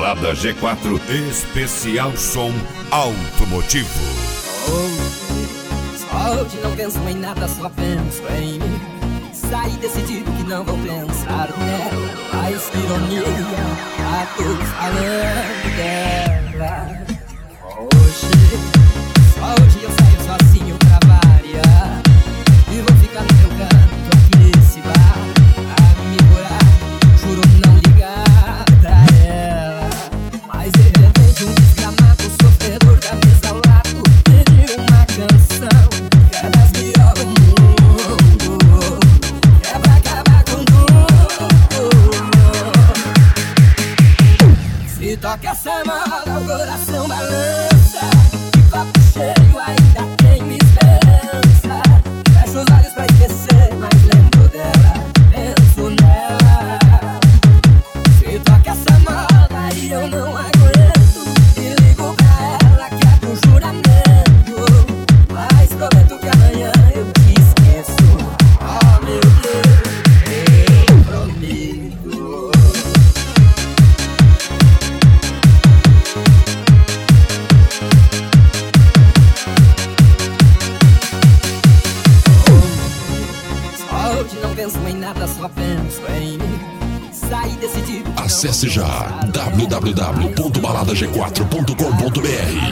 Balada G4 Especial Som Automotivo. Hoje não penso em nada, só penso em mim. Saí decidido que não vou pensar nela. Mas que ironia, a todos falando dela. Hoje eu saio sozinho pra variar. E vou ficar no meu canto aqui nesse bar. A me curar, juro não ligar pra ela. Mas de repente um desgramado sofredor da mesa ao lado pediu uma canção que é das melhores do mundo, é pra acabar com tudo. Se toca essa moda, o coração balança. De copo cheio ainda tem me esperança. Fecho os olhos pra esquecer, mas lembro dela, penso nela. Se toca essa moda e eu não aguento, e ligo pra ela, quebro o juramento. Mas prometo que amanhã eu te esqueço. Oh meu Deus, eu prometo. Hoje não penso em nada, só penso em mim. Saí decidido. Acesse já www.baladag4.com.br.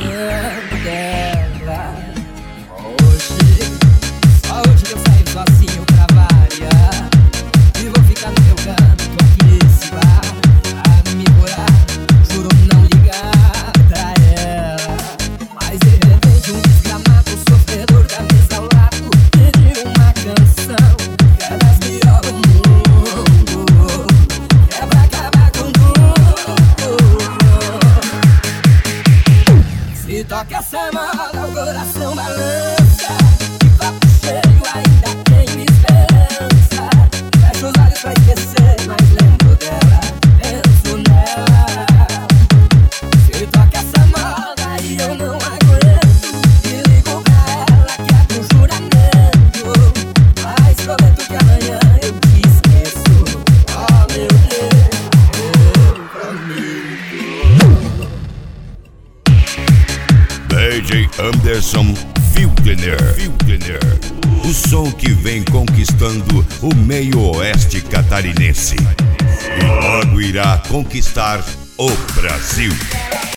Hoje eu saio sozinho pra variar. E vou ficar no meu canto aqui nesse bar. A me curar, juro não ligar pra ela. Mas de repente um desgramado sofredor da mesa ao lado pediu uma canção que é das melhores do mundo, é pra acabar com tudo. Se toca essa moda, o coração balança. De copo cheio ainda tem me esperança. Fecho os olhos pra esquecer, mas lembro dela, penso nela. Se toca essa moda e eu não aguento, e ligo pra ela, quebro o juramento. Mas prometo que amanhã eu te esqueço. Oh meu Deus, eu prometo. DJ Anderson Wildner. O som que vem conquistando o meio oeste catarinense e logo irá conquistar o Brasil.